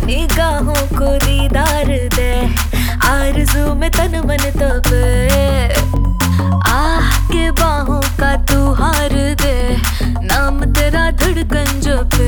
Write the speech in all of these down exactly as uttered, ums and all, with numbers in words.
निगाहों को दीदार दे, आरज़ू में तन मन तपे, आह के बाहों का तू हार दे, नाम तेरा धड़कन जपे।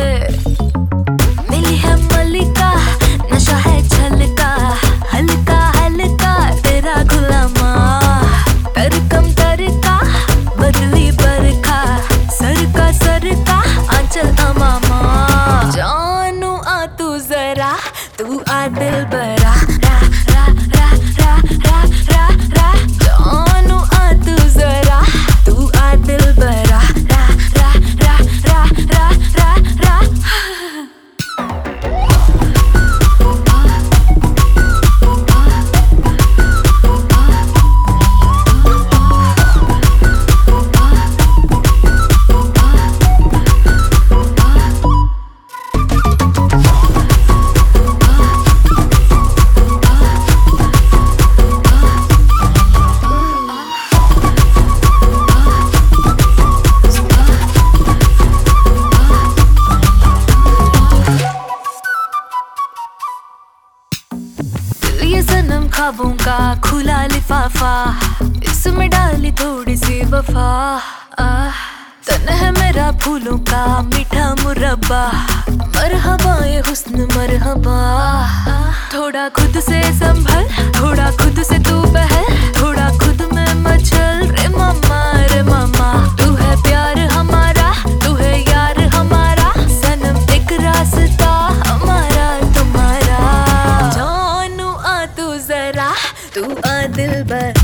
मिली है मलिका, नशा है छलका, हल्का हल्का तेरा गुलामा, तरकम तरका बदली बरखा, सरका सरका आंचल अमामा। जानू आ तू जरा, तू आ दिल बरा, रा रा रा रा रा रा रा। जानू आ तू जरा, तू आ दिल बरा, रा रा रा रा रा रा रा। ये सनम ख्वाबों का खुला लिफाफा, इसमें डाली थोड़ी सी वफा। आह तन है मेरा फूलों का मीठा मुरब्बा, मरहबा ये हुस्न मरहबा। थोड़ा खुद से संभल, थोड़ा खुद से तू बहल, थोड़ा खुद में मचल रे मामा रे मामा। तू है प्यार हमारा, तू है यार हमारा, सनम एक रास्ता हमारा तुम्हारा। जानू आ तू जरा, तू आ दिल बर।